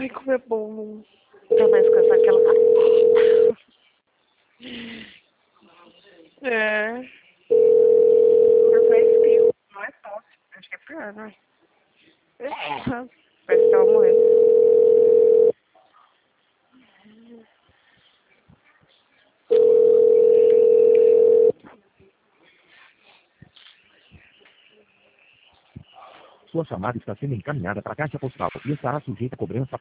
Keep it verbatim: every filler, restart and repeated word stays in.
Ai, como é bom. Tá mais com essa aquela. É. Mas é espirro, não é tosse. Acho que é pior, não é? Parece que ela morreu. Sua chamada está sendo encaminhada para a caixa postal e estará sujeita a cobrança